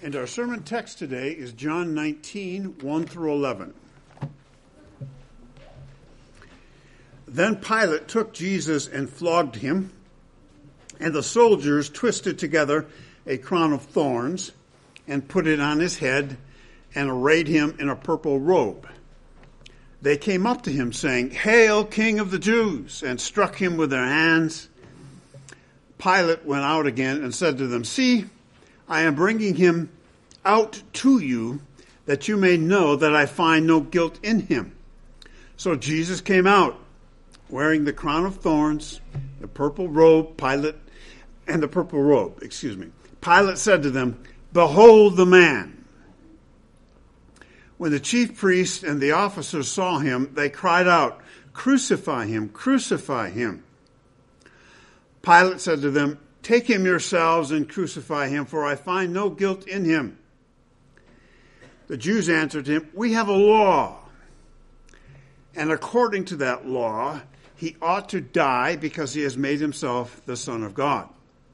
And our sermon text today is John 19, 1 through 11. Then Pilate took Jesus and flogged him, and the soldiers twisted together a crown of thorns and put it on his head and arrayed him in a purple robe. They came up to him saying, "Hail, King of the Jews!" and struck him with their hands. Pilate went out again and said to them, "See, I am bringing him out to you that you may know that I find no guilt in him." So Jesus came out wearing the crown of thorns, the purple robe, Pilate said to them, "Behold the man." When the chief priests and the officers saw him, they cried out, "Crucify him, crucify him." Pilate said to them, "Take him yourselves and crucify him, for I find no guilt in him." The Jews answered him, "We have a law, and according to that law, he ought to die because he has made himself the Son of God."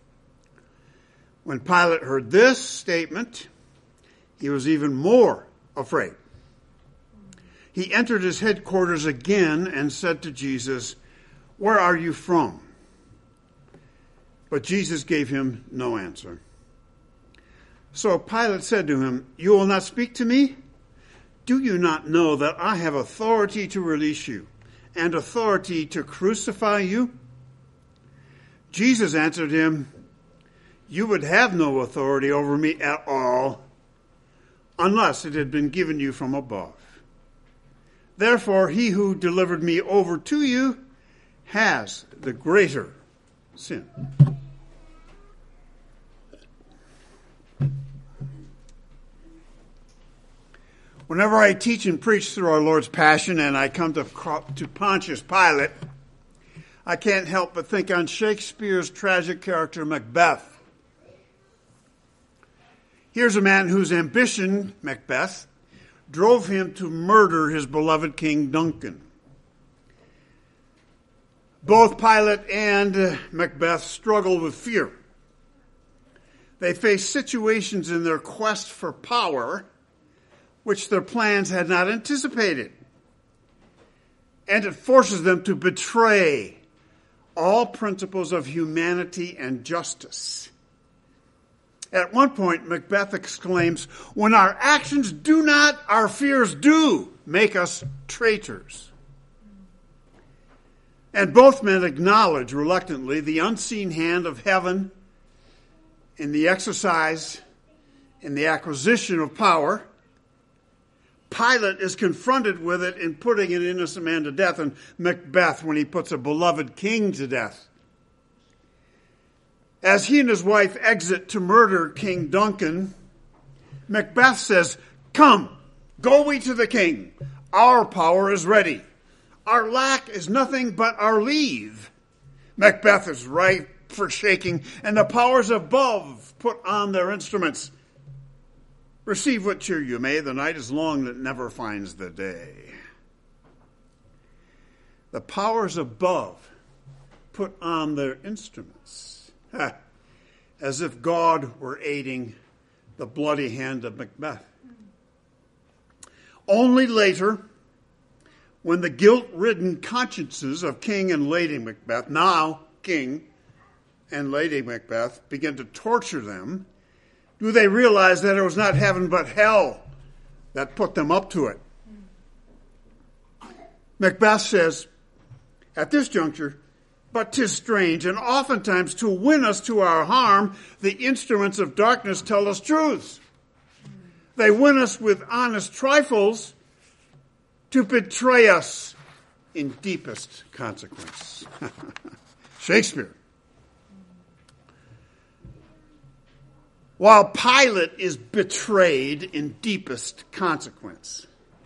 When Pilate heard this statement, he was even more afraid. He entered his headquarters again and said to Jesus, "Where are you from?" But Jesus gave him no answer. So Pilate said to him, "You will not speak to me? Do you not know that I have authority to release you and authority to crucify you?" Jesus answered him, "You would have no authority over me at all unless it had been given you from above. Therefore, he who delivered me over to you has the greater sin." Whenever I teach and preach through our Lord's Passion and I come to Pontius Pilate, I can't help but think on Shakespeare's tragic character Macbeth. Here's a man whose ambition, Macbeth, drove him to murder his beloved King Duncan. Both Pilate and Macbeth struggle with fear. They face situations in their quest for power which their plans had not anticipated. And it forces them to betray all principles of humanity and justice. At one point, Macbeth exclaims, "When our actions do not, our fears do make us traitors." And both men acknowledge reluctantly the unseen hand of heaven in the exercise, in the acquisition of power. Pilate is confronted with it in putting an innocent man to death, and Macbeth when he puts a beloved king to death. As he and his wife exit to murder King Duncan, Macbeth says, "Come, go we to the king. Our power is ready. Our lack is nothing but our leave." Macbeth is ripe for shaking, and the powers above put on their instruments. Receive what cheer you may, the night is long that never finds the day. The powers above put on their instruments. As if God were aiding the bloody hand of Macbeth. Only later, when the guilt-ridden consciences of King and Lady Macbeth, now King and Lady Macbeth, begin to torture them, do they realize that it was not heaven but hell that put them up to it. Macbeth says, at this juncture, "But 'tis strange, and oftentimes to win us to our harm, the instruments of darkness tell us truths. They win us with honest trifles to betray us in deepest consequence." Shakespeare. While Pilate is betrayed in deepest consequence,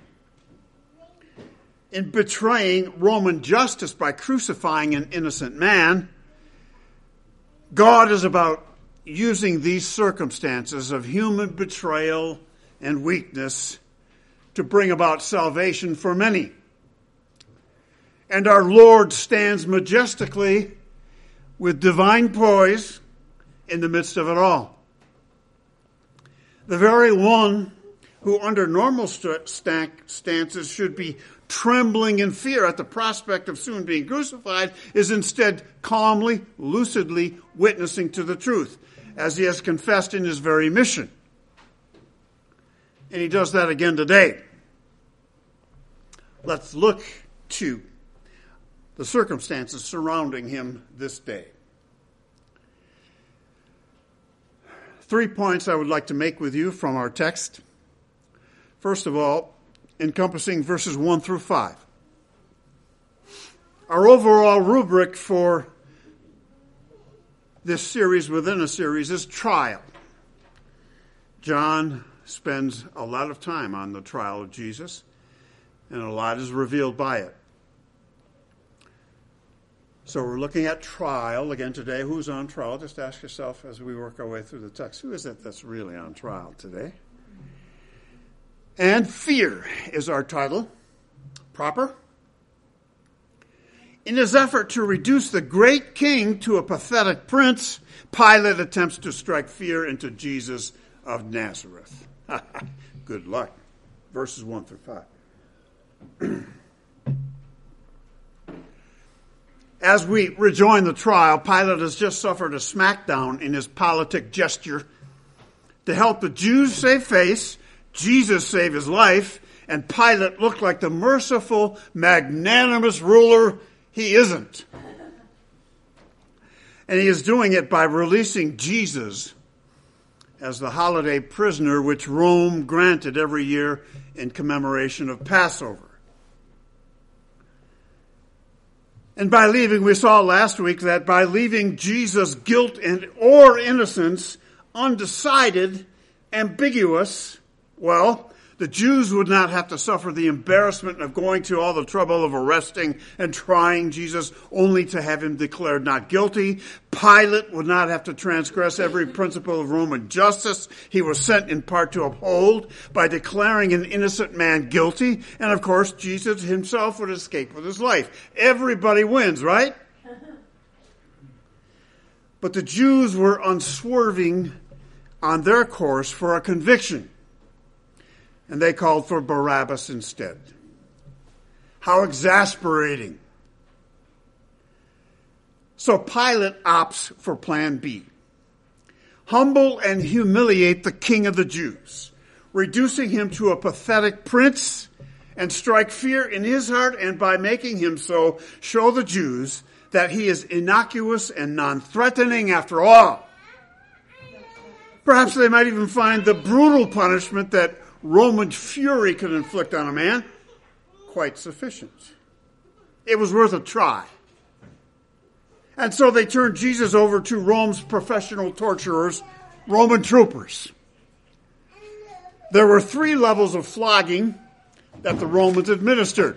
in betraying Roman justice by crucifying an innocent man, God is about using these circumstances of human betrayal and weakness to bring about salvation for many. And our Lord stands majestically with divine poise in the midst of it all. The very one who under normal stances should be trembling in fear at the prospect of soon being crucified is instead calmly, lucidly witnessing to the truth, as he has confessed in his very mission. And he does that again today. Let's look to the circumstances surrounding him this day. 3 points I would like to make with you from our text. First of all, encompassing verses 1 through 5. Our overall rubric for this series within a series is trial. John spends a lot of time on the trial of Jesus, and a lot is revealed by it. So we're looking at trial again today. Who's on trial? Just ask yourself as we work our way through the text, who is it that's really on trial today? And fear is our title. Proper? In his effort to reduce the great king to a pathetic prince, Pilate attempts to strike fear into Jesus of Nazareth. Good luck. Verses 1 through 5. As we rejoin the trial, Pilate has just suffered a smackdown in his politic gesture. To help the Jews save face, Jesus save his life, and Pilate look like the merciful, magnanimous ruler he isn't. And he is doing it by releasing Jesus as the holiday prisoner which Rome granted every year in commemoration of Passover. And by leaving, we saw last week that by leaving Jesus' guilt and or innocence undecided, ambiguous, well, the Jews would not have to suffer the embarrassment of going to all the trouble of arresting and trying Jesus only to have him declared not guilty. Pilate would not have to transgress every principle of Roman justice he was sent in part to uphold by declaring an innocent man guilty. And of course, Jesus himself would escape with his life. Everybody wins, right? But the Jews were unswerving on their course for a conviction. And they called for Barabbas instead. How exasperating. So Pilate opts for plan B. Humble and humiliate the King of the Jews, reducing him to a pathetic prince, and strike fear in his heart, and by making him so, show the Jews that he is innocuous and non-threatening after all. Perhaps they might even find the brutal punishment that Roman fury could inflict on a man quite sufficient. It was worth a try. And so they turned Jesus over to Rome's professional torturers, Roman troopers. There were 3 levels of flogging that the Romans administered.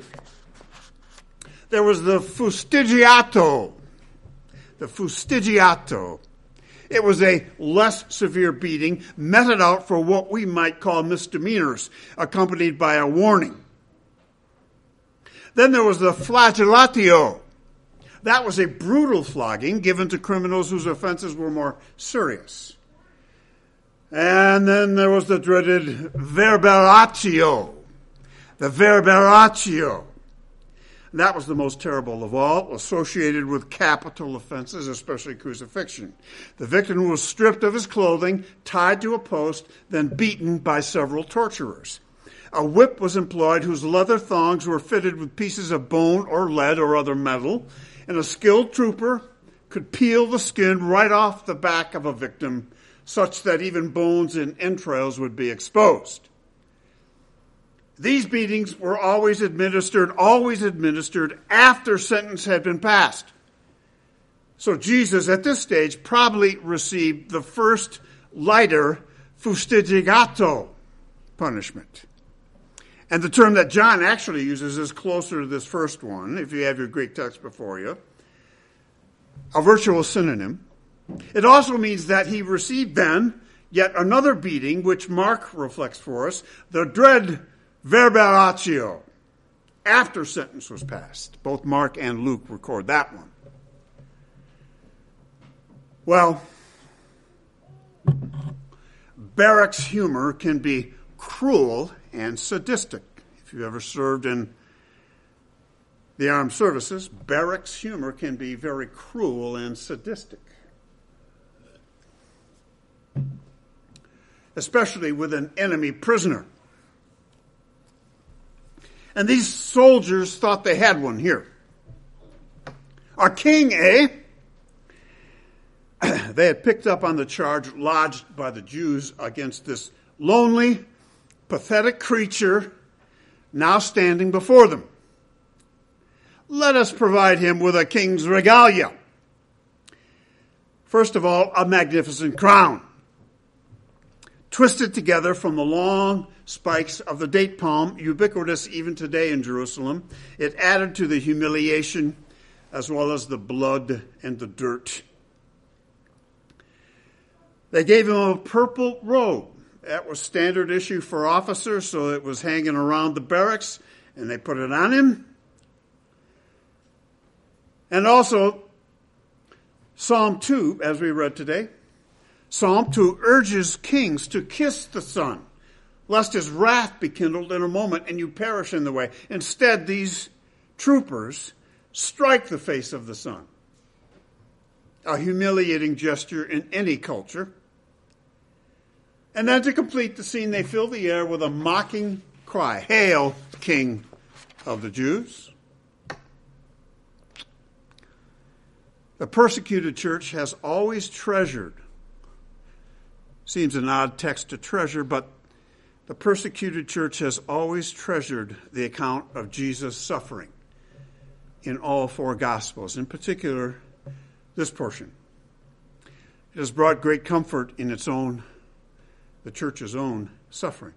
There was the fustigiato. The fustigiato. It was a less severe beating, meted out for what we might call misdemeanors, accompanied by a warning. Then there was the flagellatio. That was a brutal flogging given to criminals whose offenses were more serious. And then there was the dreaded verberatio. The verberatio. That was the most terrible of all, associated with capital offenses, especially crucifixion. The victim was stripped of his clothing, tied to a post, then beaten by several torturers. A whip was employed whose leather thongs were fitted with pieces of bone or lead or other metal, and a skilled trooper could peel the skin right off the back of a victim, such that even bones and entrails would be exposed. These beatings were always administered after sentence had been passed. So Jesus, at this stage, probably received the first lighter fustigiato punishment. And the term that John actually uses is closer to this first one, if you have your Greek text before you. A virtual synonym. It also means that he received then yet another beating, which Mark reflects for us, the dread verberatio, after sentence was passed. Both Mark and Luke record that one. Well, Barrack's humor can be cruel and sadistic. If you ever served in the armed services, Barrack's humor can be very cruel and sadistic, especially with an enemy prisoner. And these soldiers thought they had one here. A king, eh? They had picked up on the charge lodged by the Jews against this lonely, pathetic creature now standing before them. Let us provide him with a king's regalia. First of all, a magnificent crown, twisted together from the long spikes of the date palm, ubiquitous even today in Jerusalem. It added to the humiliation as well as the blood and the dirt. They gave him a purple robe. That was standard issue for officers, so it was hanging around the barracks, and they put it on him. And also, Psalm 2, as we read today, Psalm 2 urges kings to kiss the Son, lest his wrath be kindled in a moment and you perish in the way. Instead, these troopers strike the face of the Son, a humiliating gesture in any culture. And then to complete the scene, they fill the air with a mocking cry, "Hail, King of the Jews." The persecuted church has always treasured, seems an odd text to treasure, but the persecuted church has always treasured the account of Jesus' suffering in all four Gospels, in particular this portion. It has brought great comfort in the church's own suffering.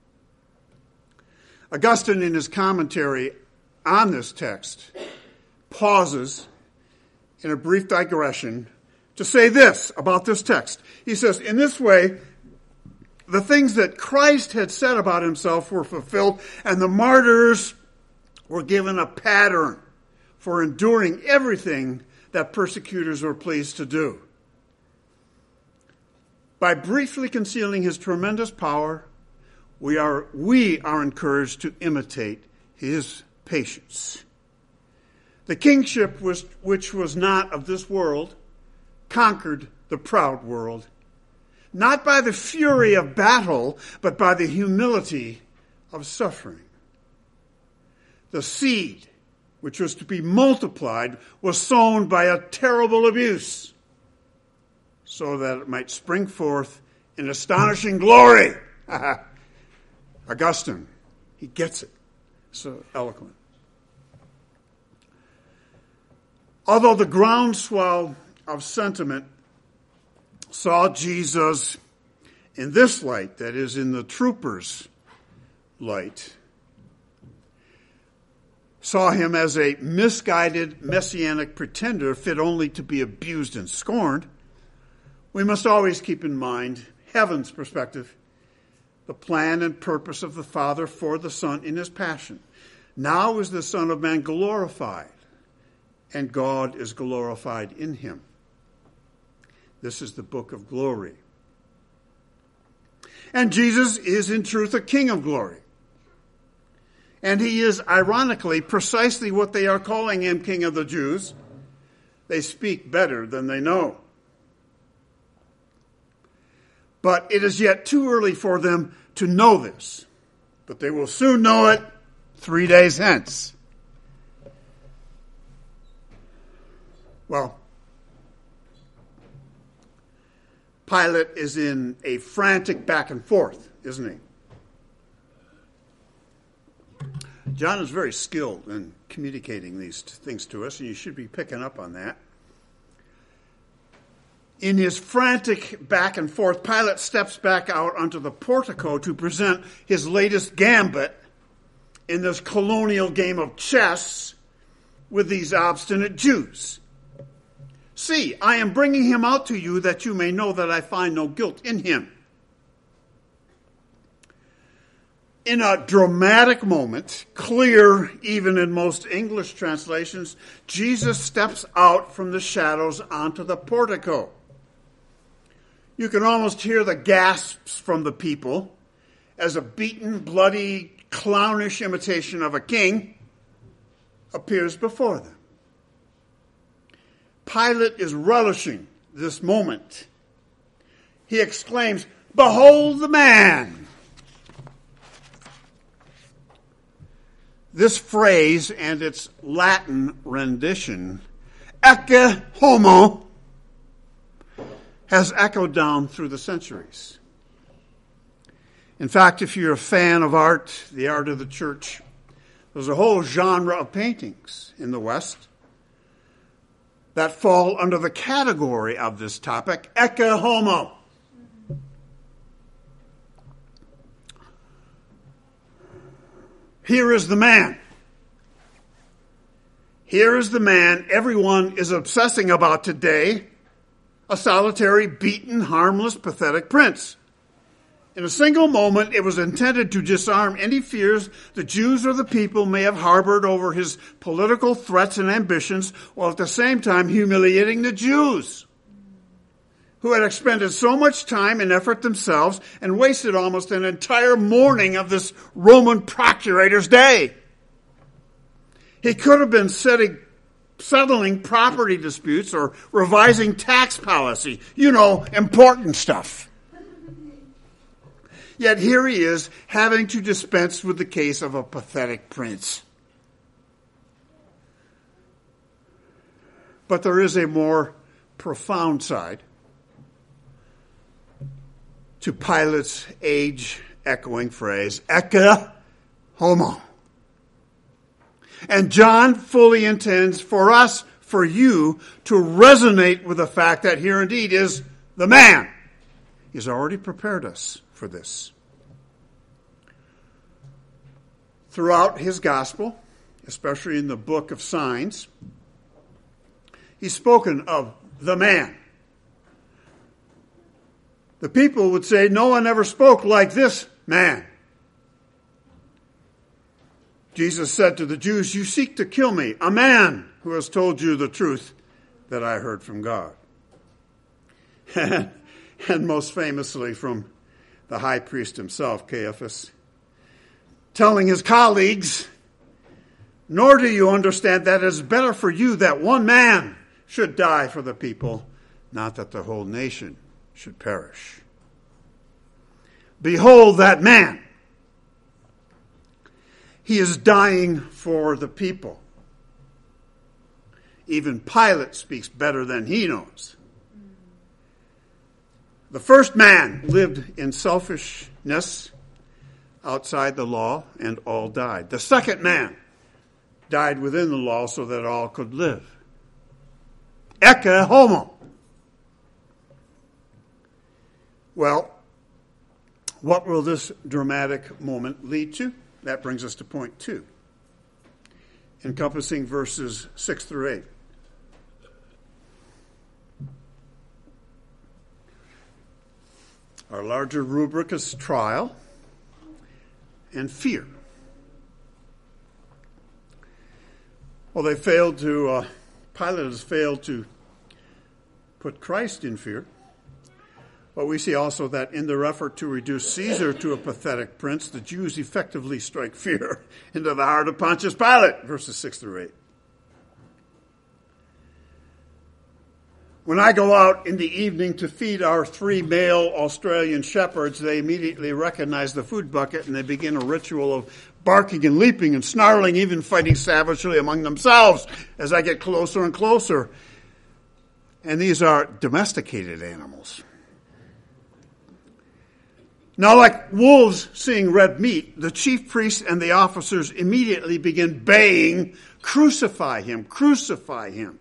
Augustine, in his commentary on this text, pauses in a brief digression to say this about this text. He says, in this way, the things that Christ had said about himself were fulfilled, and the martyrs were given a pattern for enduring everything that persecutors were pleased to do. By briefly concealing his tremendous power, we are encouraged to imitate his patience. The kingship, which was not of this world, conquered the proud world, not by the fury of battle, but by the humility of suffering. The seed, which was to be multiplied, was sown by a terrible abuse, so that it might spring forth in astonishing glory. Augustine, he gets it. So eloquent. Although the groundswell of sentiment saw Jesus in this light, that is, in the troopers' light, saw him as a misguided messianic pretender fit only to be abused and scorned, we must always keep in mind heaven's perspective, the plan and purpose of the Father for the Son in his passion. Now is the Son of Man glorified, and God is glorified in him. This is the book of glory. And Jesus is in truth a King of glory. And he is, ironically, precisely what they are calling him, King of the Jews. They speak better than they know. But it is yet too early for them to know this. But they will soon know it 3 days hence. Well, Pilate is in a frantic back and forth, isn't he? John is very skilled in communicating these things to us, and you should be picking up on that. In his frantic back and forth, Pilate steps back out onto the portico to present his latest gambit in this colonial game of chess with these obstinate Jews. See, I am bringing him out to you that you may know that I find no guilt in him. In a dramatic moment, clear even in most English translations, Jesus steps out from the shadows onto the portico. You can almost hear the gasps from the people as a beaten, bloody, clownish imitation of a king appears before them. Pilate is relishing this moment. He exclaims, "Behold the man!" This phrase and its Latin rendition, ecce homo, has echoed down through the centuries. In fact, if you're a fan of art, the art of the church, there's a whole genre of paintings in the West that fall under the category of this topic, ecce homo. Here is the man. Here is the man everyone is obsessing about today, a solitary, beaten, harmless, pathetic prince. In a single moment, it was intended to disarm any fears the Jews or the people may have harbored over his political threats and ambitions, while at the same time humiliating the Jews, who had expended so much time and effort themselves and wasted almost an entire morning of this Roman procurator's day. He could have been settling property disputes or revising tax policy. Important stuff. Yet here he is, having to dispense with the case of a pathetic prince. But there is a more profound side to Pilate's age-echoing phrase, ecce homo. And John fully intends for us, for you, to resonate with the fact that here indeed is the man. He's already prepared us for this. Throughout his gospel, especially in the book of signs, he's spoken of the man. The people would say, no one ever spoke like this man. Jesus said to the Jews, "You seek to kill me, a man who has told you the truth that I heard from God." And most famously from the high priest himself, Caiaphas, telling his colleagues, "Nor do you understand that it is better for you that one man should die for the people, not that the whole nation should perish." Behold that man. He is dying for the people. Even Pilate speaks better than he knows. The first man lived in selfishness outside the law, and all died. The second man died within the law so that all could live. Ecce homo. Well, what will this dramatic moment lead to? That brings us to point 2, encompassing verses 6 through 8. Our larger rubric is trial and fear. Well, Pilate has failed to put Christ in fear. But we see also that in their effort to reduce Caesar to a pathetic prince, the Jews effectively strike fear into the heart of Pontius Pilate, verses 6 through 8. When I go out in the evening to feed our 3 male Australian shepherds, they immediately recognize the food bucket and they begin a ritual of barking and leaping and snarling, even fighting savagely among themselves as I get closer and closer. And these are domesticated animals. Now, like wolves seeing red meat, the chief priests and the officers immediately begin baying, "Crucify him, crucify him."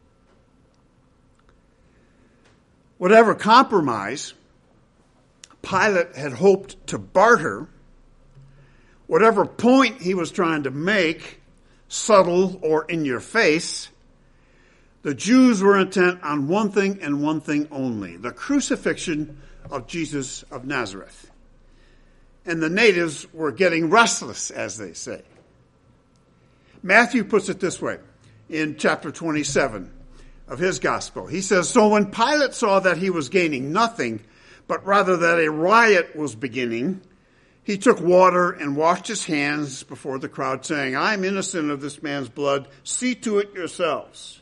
Whatever compromise Pilate had hoped to barter, whatever point he was trying to make, subtle or in your face, the Jews were intent on one thing and one thing only: the crucifixion of Jesus of Nazareth. And the natives were getting restless, as they say. Matthew puts it this way in chapter 27, of his gospel. He says, "So when Pilate saw that he was gaining nothing, but rather that a riot was beginning, he took water and washed his hands before the crowd, saying, 'I'm innocent of this man's blood. See to it yourselves.'"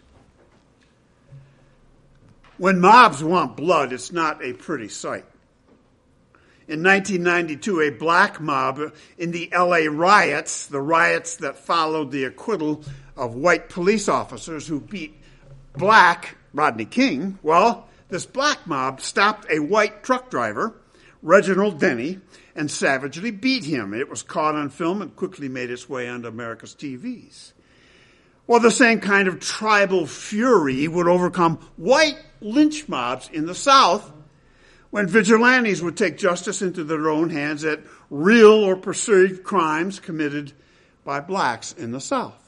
When mobs want blood, it's not a pretty sight. In 1992, a black mob in the LA riots, the riots that followed the acquittal of white police officers who beat black Rodney King, well, this black mob stopped a white truck driver, Reginald Denny, and savagely beat him. It was caught on film and quickly made its way onto America's TVs. Well, the same kind of tribal fury would overcome white lynch mobs in the South when vigilantes would take justice into their own hands at real or perceived crimes committed by blacks in the South.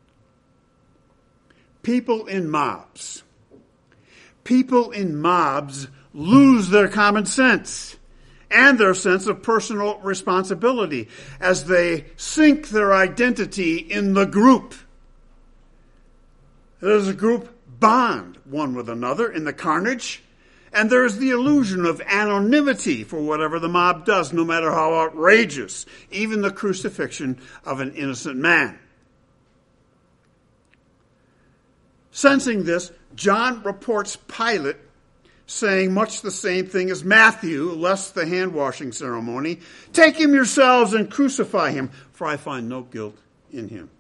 People in mobs lose their common sense and their sense of personal responsibility as they sink their identity in the group. There's a group bond one with another in the carnage, and there's the illusion of anonymity for whatever the mob does, no matter how outrageous, even the crucifixion of an innocent man. Sensing this, John reports Pilate saying much the same thing as Matthew, less the hand-washing ceremony, "Take him yourselves and crucify him, for I find no guilt in him."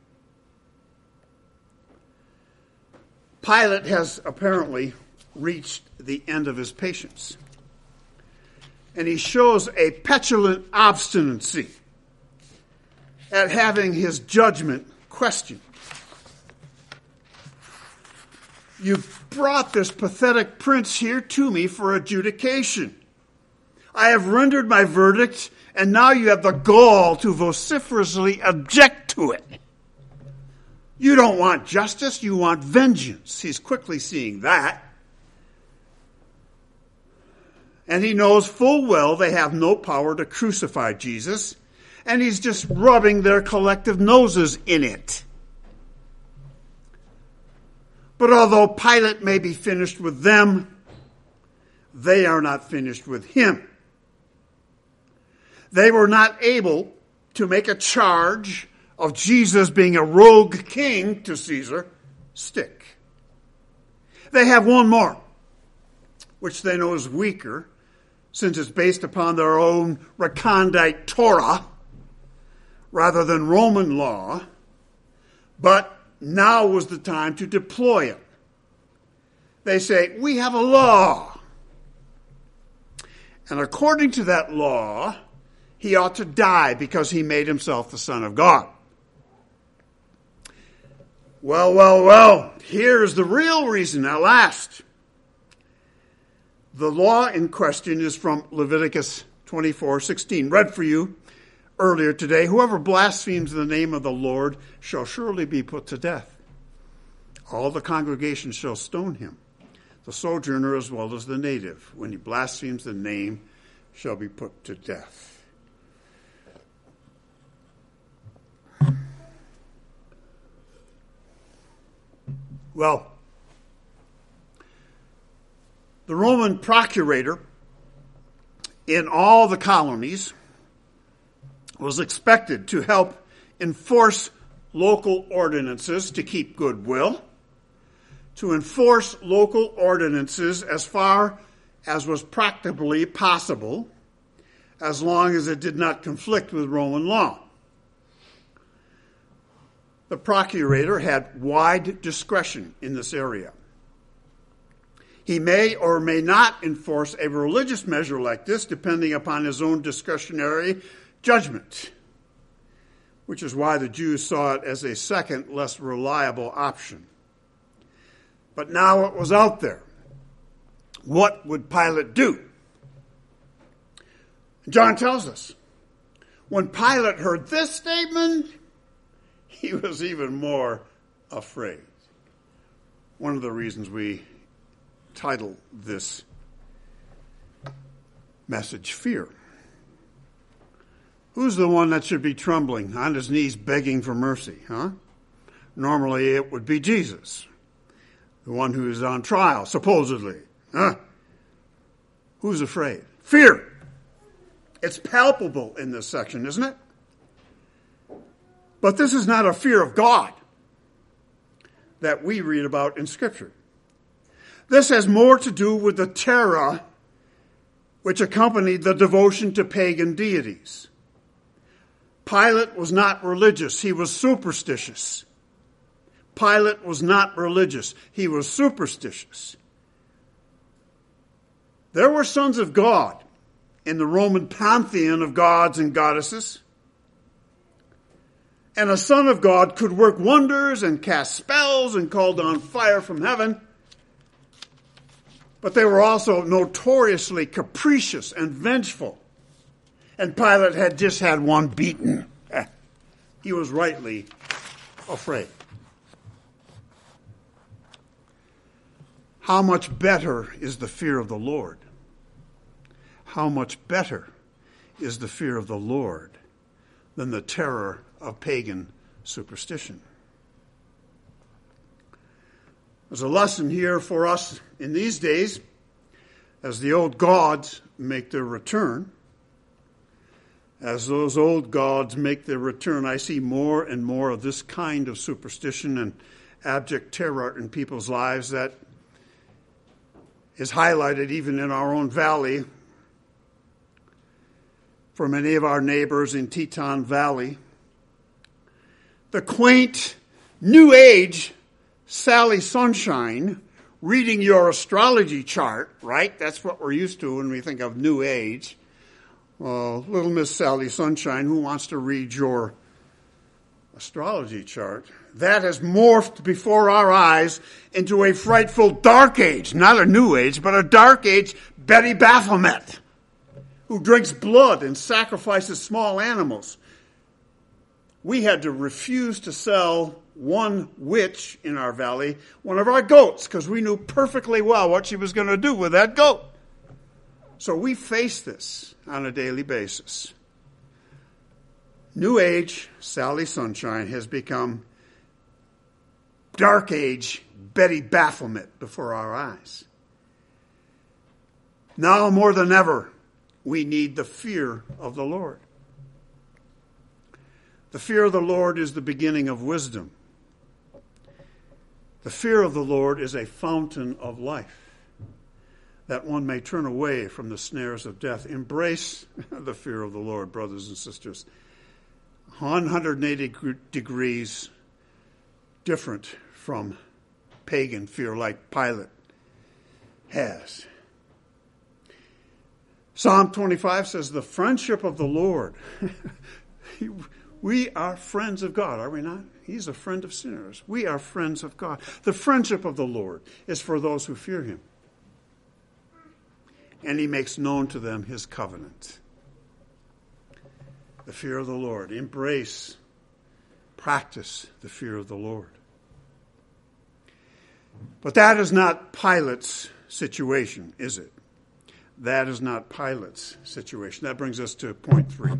Pilate has apparently reached the end of his patience, and he shows a petulant obstinacy at having his judgment questioned. "You brought this pathetic prince here to me for adjudication. I have rendered my verdict, and now you have the gall to vociferously object to it. You don't want justice, you want vengeance." He's quickly seeing that. And he knows full well they have no power to crucify Jesus, and he's just rubbing their collective noses in it. But although Pilate may be finished with them, they are not finished with him. They were not able to make a charge of Jesus being a rogue king to Caesar stick. They have one more, which they know is weaker, since it's based upon their own recondite Torah rather than Roman law, but now was the time to deploy it. They say, "We have a law, and according to that law, he ought to die because he made himself the Son of God." Well, here's the real reason at last. The law in question is from Leviticus 24:16, read for you earlier today. "Whoever blasphemes the name of the Lord shall surely be put to death. All the congregation shall stone him, the sojourner as well as the native. When he blasphemes the name, shall be put to death." Well, the Roman procurator in all the colonies was expected to help enforce local ordinances to keep goodwill, to enforce local ordinances as far as was practically possible, as long as it did not conflict with Roman law. The procurator had wide discretion in this area. He may or may not enforce a religious measure like this, depending upon his own discretionary judgment, which is why the Jews saw it as a second, less reliable option. But now it was out there. What would Pilate do? John tells us, when Pilate heard this statement, he was even more afraid. One of the reasons we title this message, Fear. Who's the one that should be trembling, on his knees begging for mercy, huh? Normally it would be Jesus. the one who is on trial, supposedly. Who's afraid? Fear. It's palpable in this section, isn't it? But this is not a fear of God that we read about in Scripture. This has more to do with the terror which accompanied the devotion to pagan deities. Pilate was not religious. He was superstitious. Pilate was not religious. He was superstitious. There were sons of God in the Roman pantheon of gods and goddesses. And a son of God could work wonders and cast spells and call down fire from heaven. But they were also notoriously capricious and vengeful. And Pilate had just had one beaten. He was rightly afraid. How much better is the fear of the Lord? How much better is the fear of the Lord than the terror of pagan superstition? There's a lesson here for us in these days as the old gods make their return. As those old gods make their return, I see more and more of this kind of superstition and abject terror in people's lives that is highlighted even in our own valley. For many of our neighbors in Teton Valley, the quaint New Age Sally Sunshine reading your astrology chart, right? That's what we're used to when we think of New Age. Well, little Miss Sally Sunshine, who wants to read your astrology chart? That has morphed before our eyes into a frightful dark age. Not a New Age, but a dark age Betty Baphomet, who drinks blood and sacrifices small animals. We had to refuse to sell one witch in our valley one of our goats because we knew perfectly well what she was going to do with that goat. So we face this on a daily basis. New Age Sally Sunshine has become Dark Age Betty Baphomet before our eyes. Now more than ever, we need the fear of the Lord. The fear of the Lord is the beginning of wisdom. The fear of the Lord is a fountain of life, that one may turn away from the snares of death. Embrace the fear of the Lord, brothers and sisters. 180 degrees different from pagan fear like Pilate has. Psalm 25 says, the friendship of the Lord. We are friends of God, are we not? He's a friend of sinners. We are friends of God. The friendship of the Lord is for those who fear him. And he makes known to them his covenant. The fear of the Lord. Embrace, practice the fear of the Lord. But that is not Pilate's situation, is it? That is not Pilate's situation. That brings us to point 3.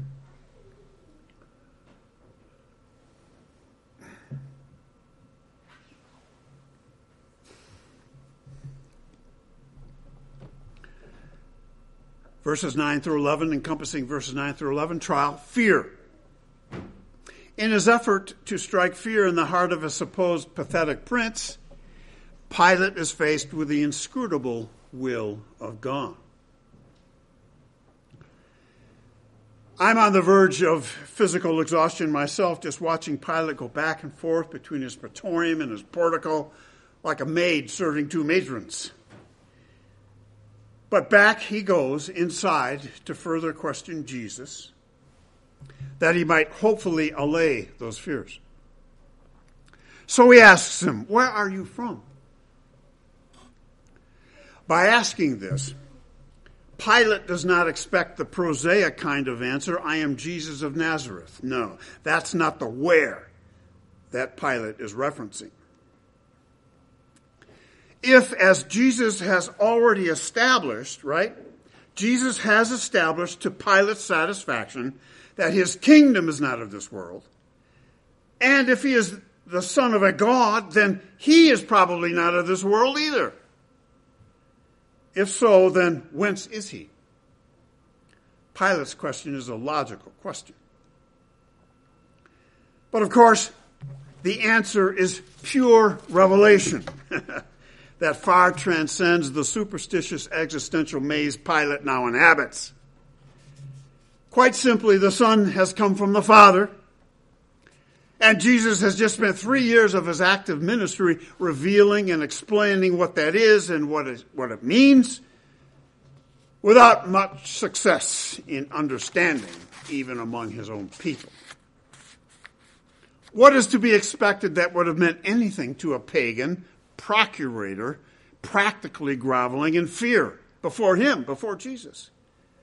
Verses 9 through 11, encompassing verses 9 through 11, trial, fear. In his effort to strike fear in the heart of a supposed pathetic prince, Pilate is faced with the inscrutable will of God. I'm on the verge of physical exhaustion myself, just watching Pilate go back and forth between his praetorium and his portico like a maid serving two matrons. But back he goes inside to further question Jesus, that he might hopefully allay those fears. So he asks him, where are you from? By asking this, Pilate does not expect the prosaic kind of answer, I am Jesus of Nazareth. No, that's not the where that Pilate is referencing. If, as Jesus has already established, right? Jesus has established to Pilate's satisfaction that his kingdom is not of this world. And if he is the son of a god, then he is probably not of this world either. If so, then whence is he? Pilate's question is a logical question. But of course, the answer is pure revelation that far transcends the superstitious existential maze Pilate now inhabits. Quite simply, the Son has come from the Father, and Jesus has just spent 3 years of his active ministry revealing and explaining what that is and what it means, without much success in understanding, even among his own people. What is to be expected that would have meant anything to a pagan procurator practically groveling in fear before him, before Jesus?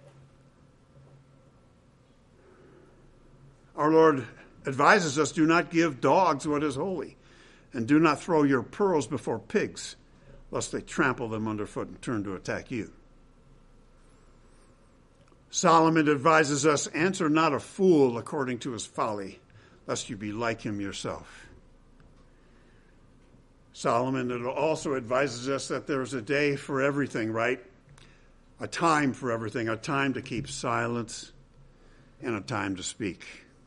Our Lord advises us, do not give dogs what is holy, and do not throw your pearls before pigs, lest they trample them underfoot and turn to attack you. Solomon advises us, answer not a fool according to his folly, lest you be like him yourself. Solomon also advises us that there is a day for everything, right? A time for everything, a time to keep silence, and a time to speak.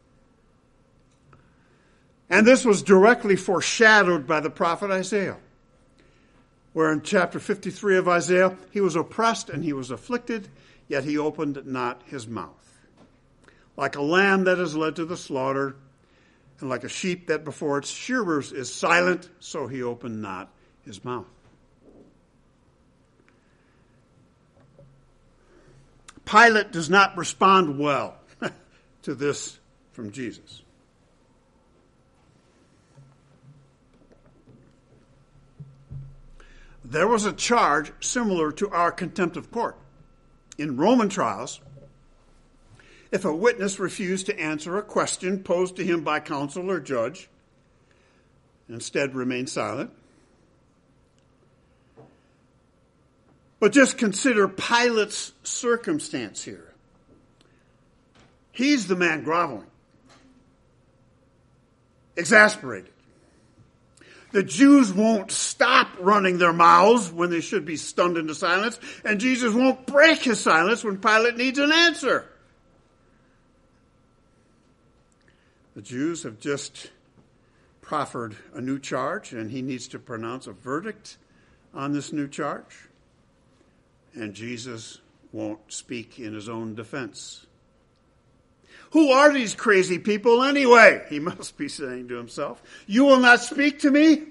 And this was directly foreshadowed by the prophet Isaiah, where in chapter 53 of Isaiah, he was oppressed and he was afflicted, yet he opened not his mouth. Like a lamb that is led to the slaughter, and like a sheep that before its shearers is silent, so he opened not his mouth. Pilate does not respond well to this from Jesus. There was a charge similar to our contempt of court. In Roman trials, if a witness refused to answer a question posed to him by counsel or judge, and instead remained silent. But just consider Pilate's circumstance here. He's the man groveling, exasperated. The Jews won't stop running their mouths when they should be stunned into silence, and Jesus won't break his silence when Pilate needs an answer. The Jews have just proffered a new charge, and he needs to pronounce a verdict on this new charge. And Jesus won't speak in his own defense. Who are these crazy people anyway? He must be saying to himself. You will not speak to me?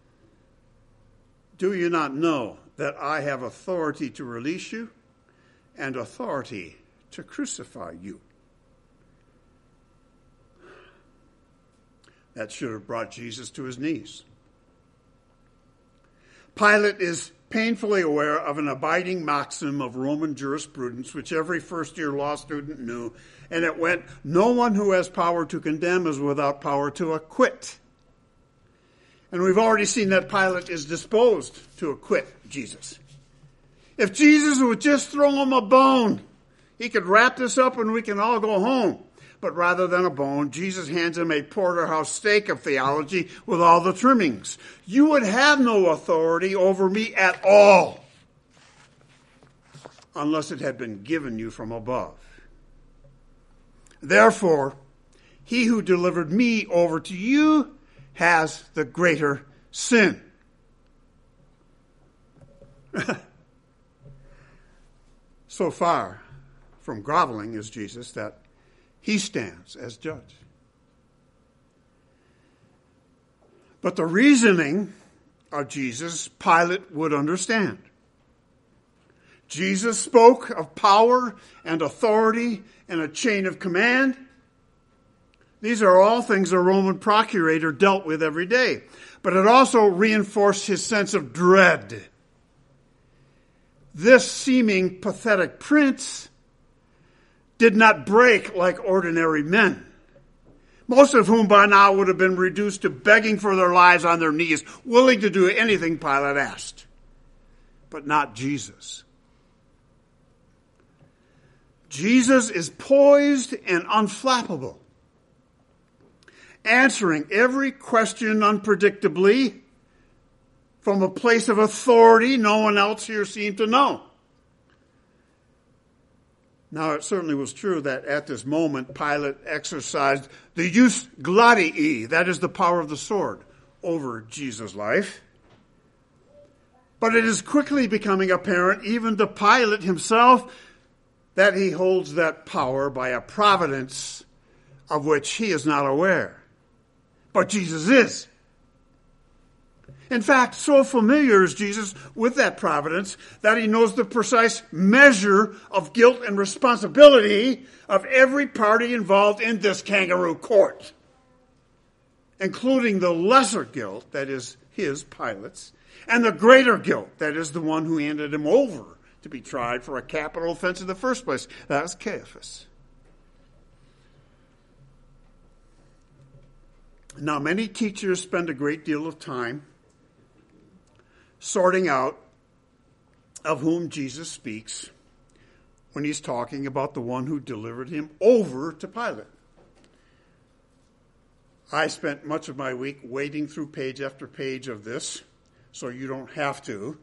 Do you not know that I have authority to release you and authority to crucify you? That should have brought Jesus to his knees. Pilate is painfully aware of an abiding maxim of Roman jurisprudence, which every first-year law student knew, and it went, no one who has power to condemn is without power to acquit. And we've already seen that Pilate is disposed to acquit Jesus. If Jesus would just throw him a bone, he could wrap this up and we can all go home. But rather than a bone, Jesus hands him a porterhouse steak of theology with all the trimmings. You would have no authority over me at all unless it had been given you from above. Therefore, he who delivered me over to you has the greater sin. So far from groveling is Jesus that he stands as judge. But the reasoning of Jesus, Pilate would understand. Jesus spoke of power and authority and a chain of command. These are all things a Roman procurator dealt with every day. But it also reinforced his sense of dread. This seeming pathetic prince did not break like ordinary men, most of whom by now would have been reduced to begging for their lives on their knees, willing to do anything Pilate asked. But not Jesus. Jesus is poised and unflappable. answering every question unpredictably from a place of authority no one else here seemed to know. Now, it certainly was true that at this moment, Pilate exercised the jus gladii, that is the power of the sword, over Jesus' life. But it is quickly becoming apparent, even to Pilate himself, that he holds that power by a providence of which he is not aware. But Jesus is. In fact, so familiar is Jesus with that providence that he knows the precise measure of guilt and responsibility of every party involved in this kangaroo court, including the lesser guilt, that is his, Pilate's, and the greater guilt, that is the one who handed him over to be tried for a capital offense in the first place. That was Caiaphas. Now, many teachers spend a great deal of time sorting out of whom Jesus speaks when he's talking about the one who delivered him over to Pilate. I spent much of my week wading through page after page of this, so you don't have to.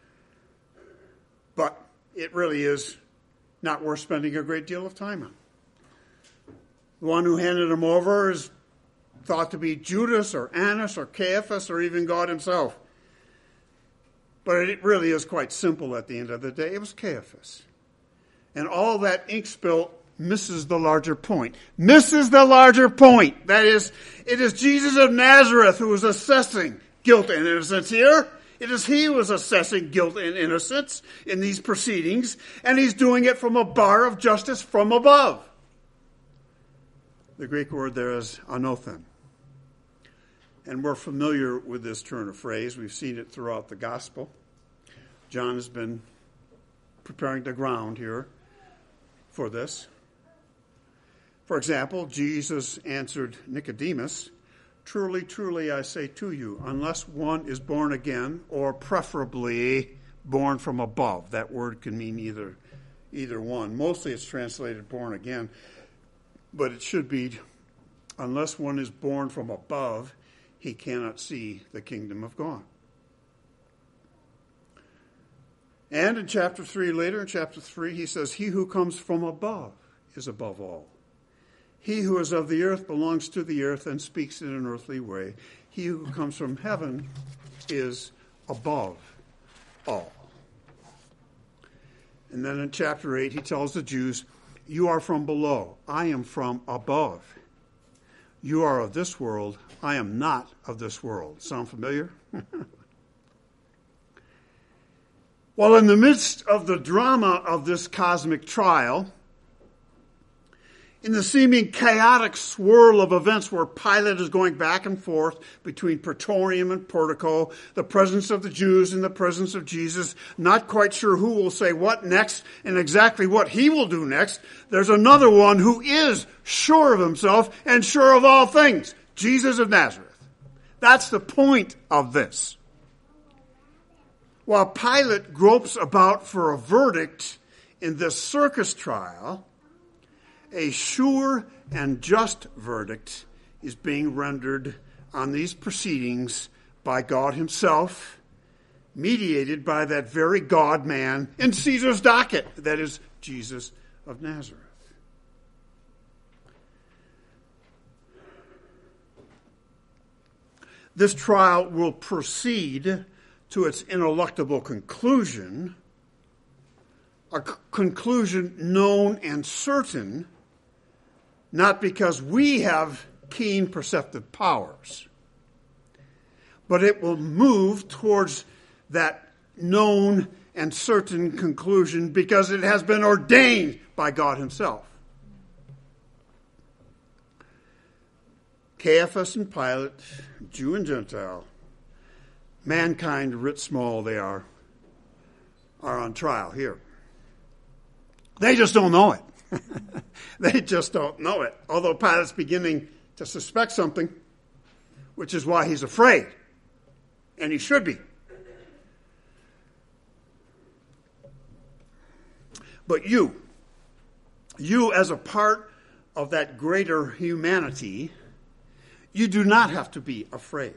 But it really is not worth spending a great deal of time on. The one who handed him over is thought to be Judas or Annas or Caiaphas or even God himself. But it really is quite simple at the end of the day. It was Caiaphas. And all that ink spill misses the larger point. Misses the larger point. That is, it is Jesus of Nazareth who is assessing guilt and innocence here. It is he who is assessing guilt and innocence in these proceedings. And he's doing it from a bar of justice from above. The Greek word there is anothen. And we're familiar with this turn of phrase. We've seen it throughout the gospel. John has been preparing the ground here for this. For example, Jesus answered Nicodemus, "Truly, truly, I say to you, unless one is born again, or preferably born from above." That word can mean either one. Mostly it's translated born again, but it should be, unless one is born from above, he cannot see the kingdom of God. And in chapter 3, later in chapter 3, he says, "He who comes from above is above all. He who is of the earth belongs to the earth and speaks in an earthly way. He who comes from heaven is above all." And then in chapter 8, he tells the Jews, "You are from below. I am from above. You are of this world. I am not of this world." Sound familiar? Well, in the midst of the drama of this cosmic trial, in the seeming chaotic swirl of events where Pilate is going back and forth between Praetorium and Portico, the presence of the Jews and the presence of Jesus, not quite sure who will say what next and exactly what he will do next, there's another one who is sure of himself and sure of all things, Jesus of Nazareth. That's the point of this. While Pilate gropes about for a verdict in this circus trial, a sure and just verdict is being rendered on these proceedings by God himself, mediated by that very God-man in Caesar's docket, that is, Jesus of Nazareth. This trial will proceed to its ineluctable conclusion, a conclusion known and certain, not because we have keen perceptive powers, but it will move towards that known and certain conclusion because it has been ordained by God himself. Caiaphas and Pilate, Jew and Gentile, mankind writ small they are on trial here. They just don't know it. They just don't know it. Although Pilate's beginning to suspect something, which is why he's afraid. And he should be. But you as a part of that greater humanity, You do not have to be afraid.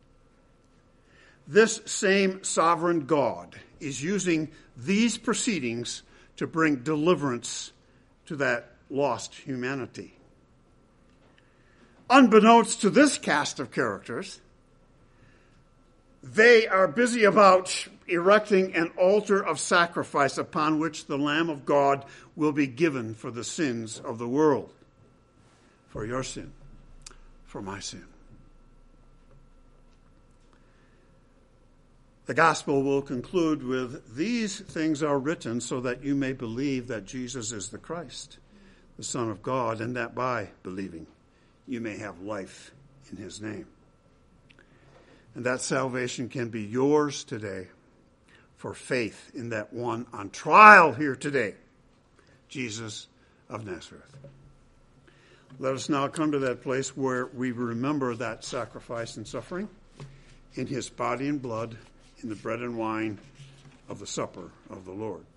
This same sovereign God is using these proceedings to bring deliverance to that lost humanity. Unbeknownst to this cast of characters, they are busy about erecting an altar of sacrifice upon which the Lamb of God will be given for the sins of the world. For your sin, for my sin. The gospel will conclude with, "These things are written so that you may believe that Jesus is the Christ, the Son of God, and that by believing you may have life in his name." And that salvation can be yours today for faith in that one on trial here today, Jesus of Nazareth. Let us now come to that place where we remember that sacrifice and suffering in his body and blood, in the bread and wine of the supper of the Lord.